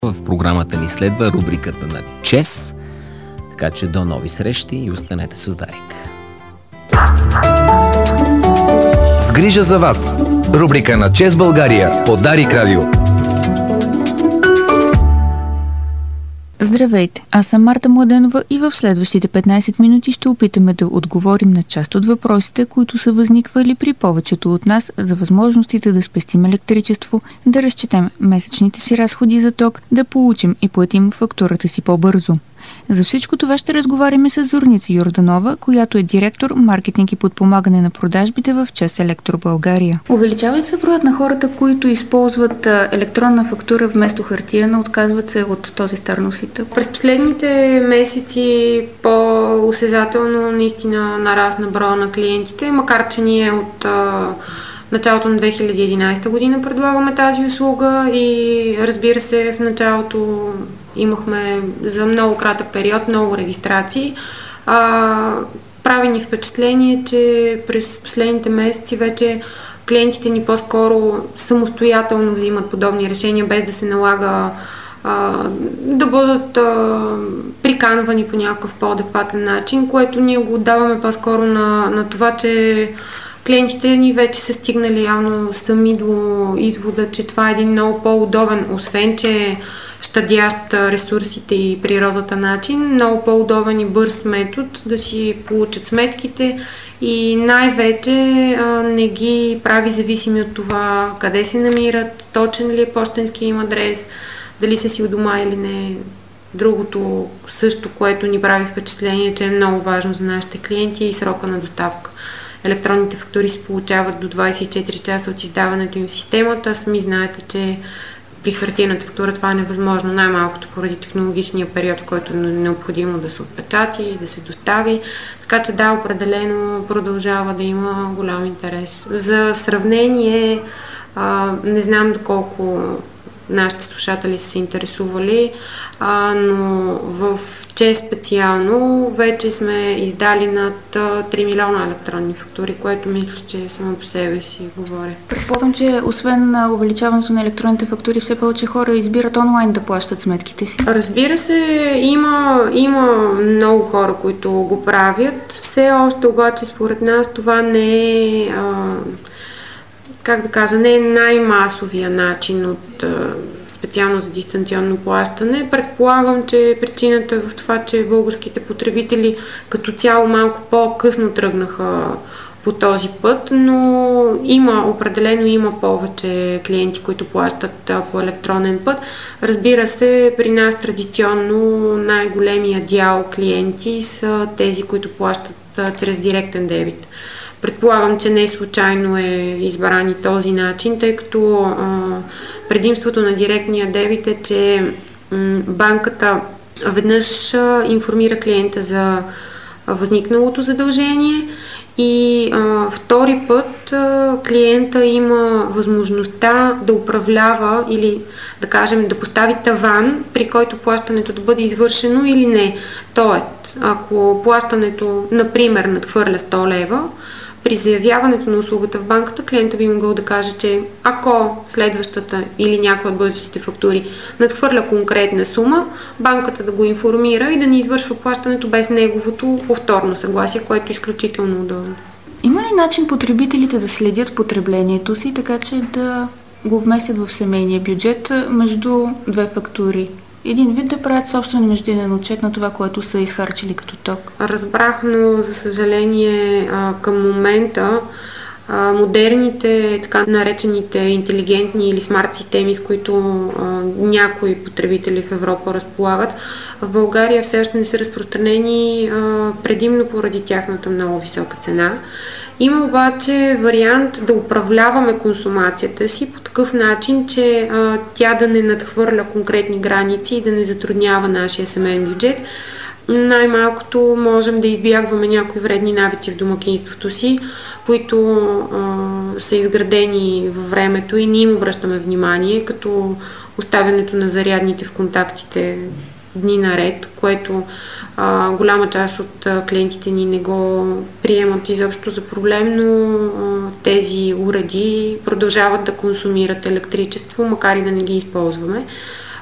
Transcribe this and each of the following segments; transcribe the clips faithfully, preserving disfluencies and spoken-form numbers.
В програмата ни следва рубриката на ЧЕС, така че до нови срещи и останете с Дарик. С грижа за вас. Рубрика на ЧЕС България по Дарик Радио. Здравейте, аз съм Марта Младенова и в следващите петнайсет минути ще опитаме да отговорим на част от въпросите, които са възниквали при повечето от нас за възможностите да спестим електричество, да разчетем месечните си разходи за ток, да получим и платим фактурата си по-бързо. За всичко това ще разговаряме с Зорница Йорданова, която е директор маркетинг и подпомагане на продажбите в ЧЕС Електро България. Увеличава ли се броят на хората, които използват електронна фактура вместо хартиена, отказват се от този стар носител? През последните месеци по-осезателно наистина нарасна броя на клиентите, макар че ние от началото на две хиляди и единайсета година предлагаме тази услуга и разбира се в началото имахме за много кратък период много регистрации. А, прави ни впечатление, че през последните месеци вече клиентите ни по-скоро самостоятелно взимат подобни решения, без да се налага а, да бъдат а, приканвани по някакъв по-адекватен начин, което ние го отдаваме по-скоро на, на това, че клиентите ни вече са стигнали явно сами до извода, че това е един много по-удобен, освен че щадящ ресурсите и природата начин, много по-удобен и бърз метод да си получат сметките и най-вече а, не ги прави зависими от това къде се намират, точен ли е пощенския им адрес, дали са си у дома или не. Другото също, което ни прави впечатление, че е много важно за нашите клиенти и срока на доставка. Електронните фактури се получават до двайсет и четири часа от издаването им в системата. Сами знаете, че при хартиената фактура това е невъзможно, най-малкото поради технологичния период, в който е необходимо да се отпечати и да се достави. Така че да, определено продължава да има голям интерес. За сравнение, а, не знам доколко нашите слушатели са се интересували, а, но в ЧЕС специално вече сме издали над три милиона електронни фактури, което мисля, че само по себе си говоря. Предполагам, че освен увеличаването на електронните фактури, все повече хора избират онлайн да плащат сметките си. Разбира се, има, има много хора, които го правят. Все още обаче според нас това не е... А, как да кажа, не е най-масовия начин от специално за дистанционно плащане. Предполагам, че причината е в това, че българските потребители като цяло малко по-късно тръгнаха по този път, но има, определено има повече клиенти, които плащат по електронен път. Разбира се, при нас традиционно най-големия дял клиенти са тези, които плащат чрез директен дебит. Предполагам, че не случайно е избран и този начин, тъй като а, предимството на директния дебит е, че м, банката веднъж а, информира клиента за а, възникналото задължение и а, втори път а, клиента има възможността да управлява или да кажем да постави таван, при който плащането да бъде извършено или не. Тоест, ако плащането, например, надхвърля сто лева, при заявяването на услугата в банката, клиента би могъл да каже, че ако следващата или някоя от бъдещите фактури надхвърля конкретна сума, банката да го информира и да ни извършва плащането без неговото повторно съгласие, което е изключително удобно. Има ли начин потребителите да следят потреблението си, така че да го вместят в семейния бюджет между две фактури? Един вид да правят собствен междинен отчет на това, което са изхарчили като ток. Разбрах, но за съжаление към момента модерните, така наречените интелигентни или смарт системи, с които някои потребители в Европа разполагат, в България все още не са разпространени предимно поради тяхната много висока цена. Има обаче вариант да управляваме консумацията си по такъв начин, че а, тя да не надхвърля конкретни граници и да не затруднява нашия семейен бюджет. Най-малкото можем да избягваме някои вредни навици в домакинството си, които а, са изградени във времето и не им обръщаме внимание, като оставянето на зарядните в контактите дни наред, което а, голяма част от а, клиентите ни не го приемат изобщо за проблем, но а, тези уреди продължават да консумират електричество, макар и да не ги използваме.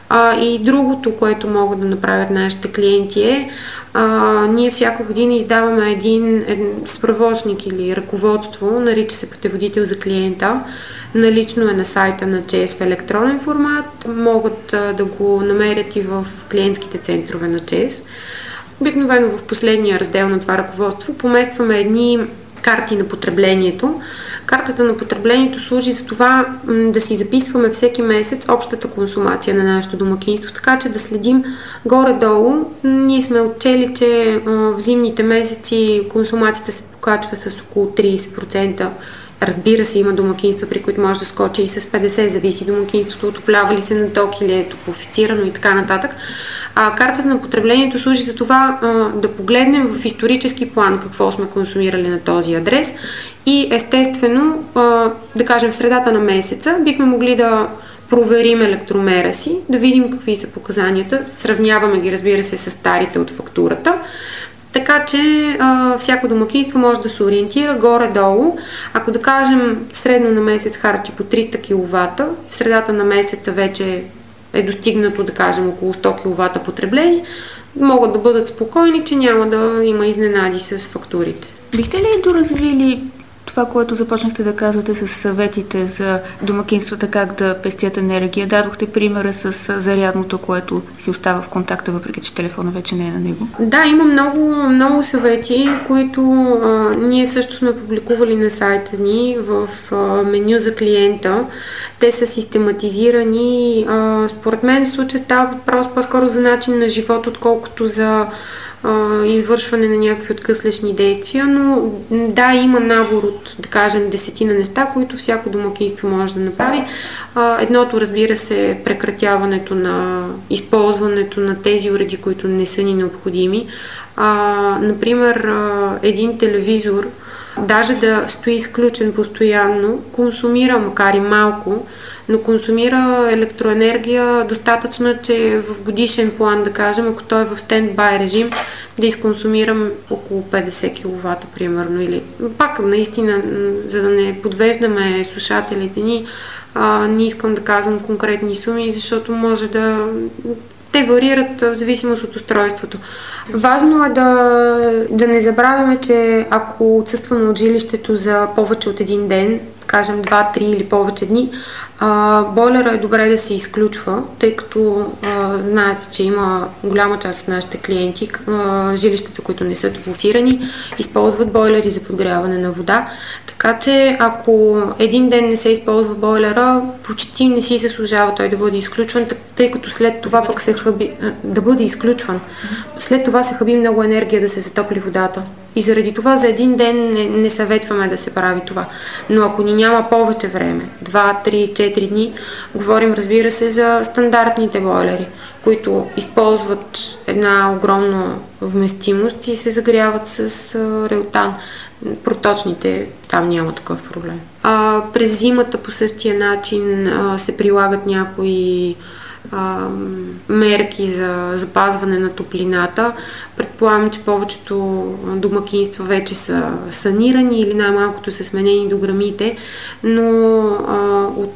А, и другото, което могат да направят нашите клиенти е, а, ние всяка година издаваме един, един справочник или ръководство, нарича се пътеводител за клиента. Налично е на сайта на ЧЕЗ в електронен формат. Могат а, да го намерят и в клиентските центрове на ЧЕЗ. Обикновено в последния раздел на това ръководство поместваме едни карти на потреблението. Картата на потреблението служи за това да си записваме всеки месец общата консумация на нашето домакинство, така че да следим горе-долу. Ние сме отчели, че в зимните месеци консумацията се покачва с около трийсет процента. Разбира се, има домакинства, при които може да скочи и с петдесет, зависи домакинството, отоплява ли се на ток или е топлофицирано и така нататък. А картата на потреблението служи за това а, да погледнем в исторически план какво сме консумирали на този адрес и естествено, а, да кажем в средата на месеца, бихме могли да проверим електромера си, да видим какви са показанията, сравняваме ги, разбира се, с старите от фактурата. Така че а, всяко домакинство може да се ориентира горе-долу. Ако да кажем средно на месец харчи по триста киловата, в средата на месеца вече е достигнато, да кажем, около сто киловата потребление, могат да бъдат спокойни, че няма да има изненади с фактурите. Бихте ли доразвили това, което започнахте да казвате с съветите за домакинствата, как да пестят енергия? Дадохте примера с зарядното, което си остава в контакта, въпреки че телефона вече не е на него. Да, има много, много съвети, които а, ние също сме публикували на сайта ни в а, меню за клиента. Те са систематизирани. А, според мен в случая става въпрос по-скоро за начин на живот, отколкото за извършване на някакви откъслечни действия, но да, има набор от, да кажем, десетина неща, които всяко домакинство може да направи. Едното, разбира се, е прекратяването на използването на тези уреди, които не са ни необходими. Например, един телевизор, даже да стои изключен постоянно, консумира, макар и малко, но консумира електроенергия достатъчно, че в годишен план, да кажем, ако той е в стендбай режим, да изконсумирам около петдесет киловата, примерно. Или пак, наистина, за да не подвеждаме слушателите ни, а, не искам да казвам конкретни суми, защото може да... Те варират в зависимост от устройството. Важно е да, да не забравяме, че ако отсъстваме от жилището за повече от един ден, кажем два, три или повече дни, а, бойлера е добре да се изключва, тъй като а, знаете, че има голяма част от нашите клиенти, а, жилищата, които не са топлофицирани, използват бойлери за подгряване на вода. Така че ако един ден не се използва бойлера, почти не си се служава той да бъде изключван, тъй като след това пък се хаби... да бъде изключван. След това се хаби много енергия да се затопли водата. И заради това за един ден не, не съветваме да се прави това. Но ако ни няма повече време, два, три, четири дни, говорим, разбира се, за стандартните бойлери, които използват една огромна вместимост и се загряват с а, реотан. Проточните, там няма такъв проблем. А, през зимата по същия начин а, се прилагат някои а, мерки за запазване на топлината. Предполагам, че повечето домакинства вече са санирани или най-малкото са сменени дограмите, но а, от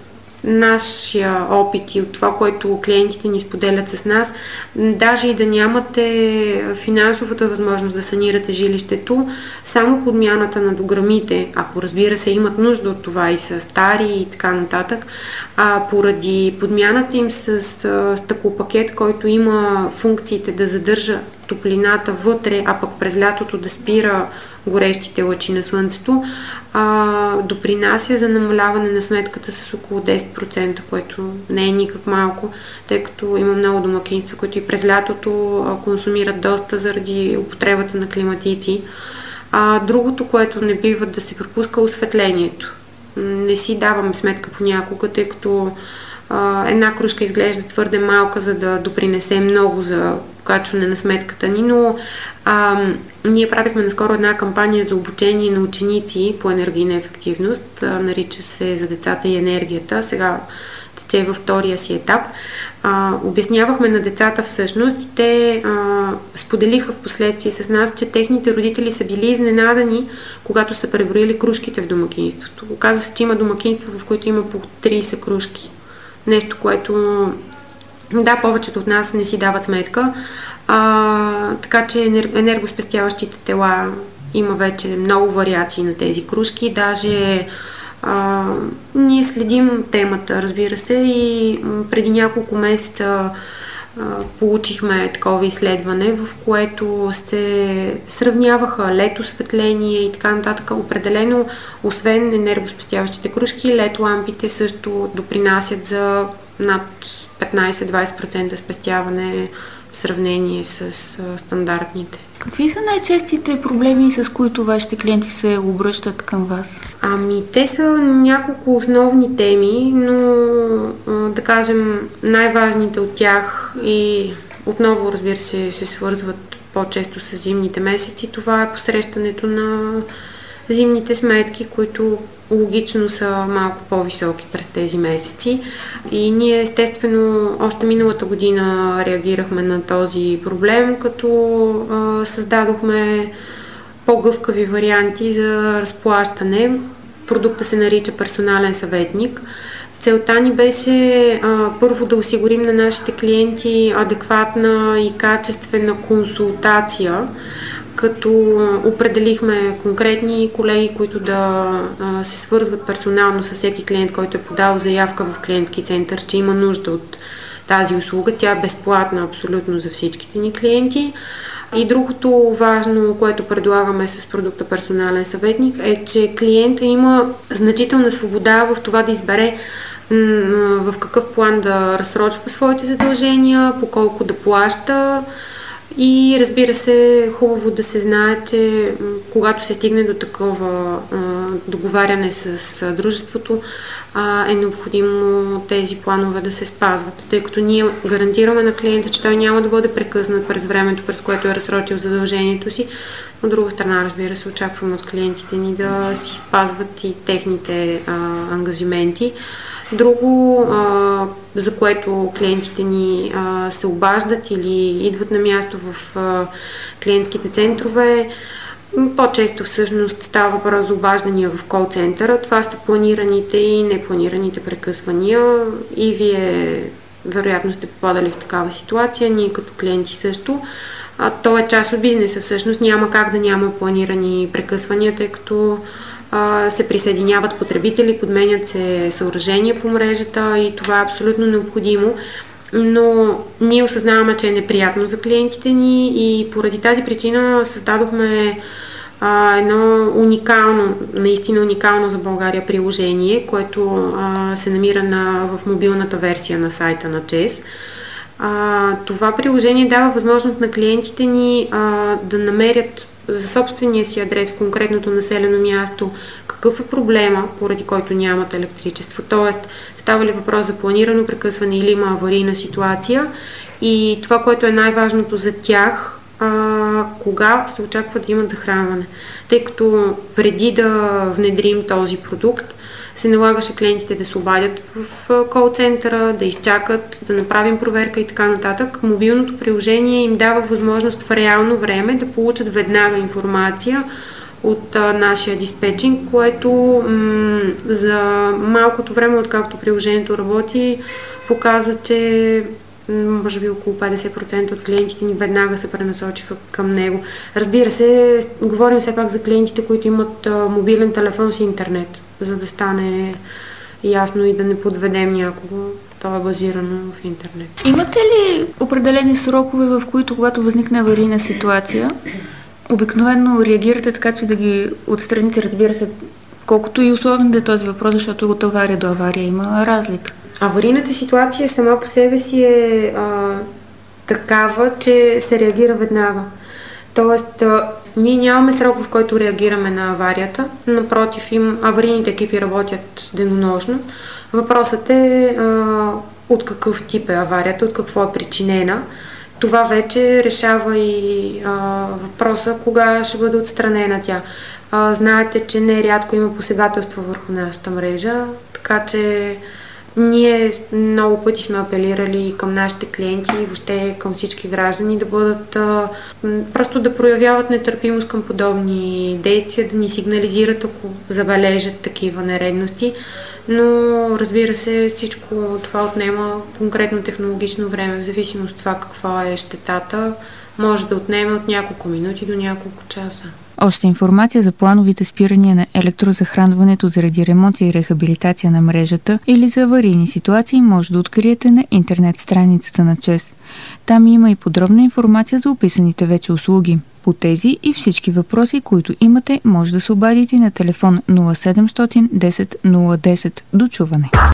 нашия опит и от това, което клиентите ни споделят с нас, даже и да нямате финансовата възможност да санирате жилището, само подмяната на дограмите, ако разбира се имат нужда от това и са стари и така нататък, а поради подмяната им с стъклопакет, който има функциите да задържа топлината вътре, а пък през лятото да спира горещите лъчи на слънцето, а, допринася за намаляване на сметката с около десет процента, което не е никак малко, тъй като има много домакинства, които и през лятото а, консумират доста заради употребата на климатици. А, другото, което не бива да се пропуска, е осветлението. Не си даваме сметка понякога, тъй като а, една кружка изглежда твърде малка, за да допринесе много за покачване на сметката ни, но а, ние правихме наскоро една кампания за обучение на ученици по енергийна ефективност, а, нарича се "За децата и енергията", сега тече във втория си етап. А, обяснявахме на децата всъщност и те а, споделиха в последствие с нас, че техните родители са били изненадани, когато са преброили кружките в домакинството. Оказва се, че има домакинства, в които има по трийсет кружки. Нещо, което Да, повечето от нас не си дават сметка, а, така че енер... енергоспестяващите тела има вече много вариации на тези кружки, даже а, ние следим темата, разбира се, и преди няколко месеца получихме такова изследване, в което се сравняваха лед осветление и така нататък. Определено, освен енергоспестяващите кружки, лед лампите също допринасят за над петнайсет до двайсет процента спестяване в сравнение с стандартните. Какви са най-честите проблеми, с които вашите клиенти се обръщат към вас? Ами, те са няколко основни теми, но да кажем най-важните от тях и отново, разбира се, се свързват по-често с зимните месеци. Това е посрещането на зимните сметки, които логично са малко по-високи през тези месеци. И ние естествено още миналата година реагирахме на този проблем, като а, създадохме по-гъвкави варианти за разплащане. Продуктът се нарича персонален съветник. Целта ни беше а, първо да осигурим на нашите клиенти адекватна и качествена консултация, като определихме конкретни колеги, които да а, се свързват персонално с всеки клиент, който е подал заявка в клиентски център, че има нужда от тази услуга. Тя е безплатна абсолютно за всичките ни клиенти. И другото важно, което предлагаме с продукта персонален съветник, е, че клиента има значителна свобода в това да избере в какъв план да разсрочва своите задължения, по колко да плаща. И разбира се, хубаво да се знае, че когато се стигне до такова а, договаряне с а, дружеството, а, е необходимо тези планове да се спазват, тъй като ние гарантираме на клиента, че той няма да бъде прекъснат през времето, през което е разсрочил задължението си. От друга страна, разбира се, очакваме от клиентите ни да си спазват и техните а, ангажименти. Друго, а, за което клиентите ни а, се обаждат или идват на място в а, клиентските центрове, по-често всъщност става въпрос за обаждания в кол-центъра. Това са планираните и непланираните прекъсвания и вие вероятно сте попадали в такава ситуация, ние като клиенти също. А, то е част от бизнеса всъщност, няма как да няма планирани прекъсвания, тъй като се присъединяват потребители, подменят се съоръжения по мрежата и това е абсолютно необходимо, но ние осъзнаваме, че е неприятно за клиентите ни и поради тази причина създадохме а, едно уникално, наистина уникално за България приложение, което а, се намира на, в мобилната версия на сайта на ЧЕЗ. А, това приложение дава възможност на клиентите ни а, да намерят за собствения си адрес в конкретното населено място какъв е проблема, поради който нямат електричество. Тоест, става ли въпрос за планирано прекъсване или има аварийна ситуация и това, което е най-важното за тях, а, кога се очаква да имат захранване. Тъй като преди да внедрим този продукт, се налагаше клиентите да се обадят в кол-центъра, да изчакат, да направим проверка и така нататък. Мобилното приложение им дава възможност в реално време да получат веднага информация от а, нашия диспетчинг, което м- за малкото време, откакто приложението работи, показа, че може би около петдесет процента от клиентите ни веднага се пренасочиха към него. Разбира се, говорим все пак за клиентите, които имат а, мобилен телефон с интернет, за да стане ясно и да не подведем някого. Това е базирано в интернет. Имате ли определени срокове, в които, когато възникне аварийна ситуация, обикновено реагирате така, че да ги отстраните, разбира се, колкото и условен да е този въпрос, защото от авария до авария има разлика? Аварийната ситуация сама по себе си е а, такава, че се реагира веднага. Тоест, а, ние нямаме срок, в който реагираме на аварията. Напротив, им аварийните екипи работят денонощно. Въпросът е а, от какъв тип е аварията, от какво е причинена. Това вече решава и а, въпроса кога ще бъде отстранена тя. А, знаете, че нерядко има посегателства върху нашата мрежа, така че ние много пъти сме апелирали към нашите клиенти и въобще към всички граждани да бъдат а, просто да проявяват нетърпимост към подобни действия, да ни сигнализират, ако забележат такива нередности, но разбира се, всичко това отнема конкретно технологично време, в зависимост от това каква е щетата, може да отнеме от няколко минути до няколко часа. Още информация за плановите спирания на електрозахранването заради ремонт и рехабилитация на мрежата или за аварийни ситуации може да откриете на интернет страницата на ЧЕЗ. Там има и подробна информация за описаните вече услуги. По тези и всички въпроси, които имате, може да се обадите на телефон нула седемстотин десет нула десет. До чуване!